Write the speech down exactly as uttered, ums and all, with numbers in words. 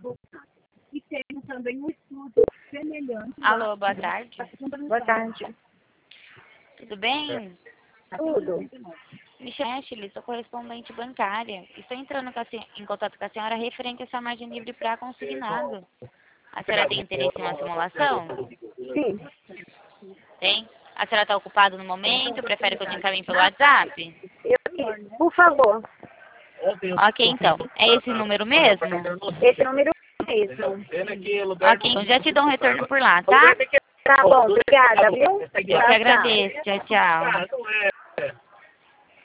E tem também um estudo semelhante. Alô, boa tarde. Boa tarde. Tudo bem? Tudo. Me chamo Ashley, sou correspondente bancária. Estou entrando com a se- em contato com a senhora referente a essa margem livre para consignado. A senhora tem interesse em uma simulação? Sim. Tem? A senhora está ocupada no momento? Prefere que eu te encaminhe pelo WhatsApp? Eu, por favor, Ok, então. É esse número mesmo? esse número mesmo. Ok, então já te dou um retorno por lá, tá? Tá bom, obrigada, viu? Eu que agradeço. Tchau, tchau.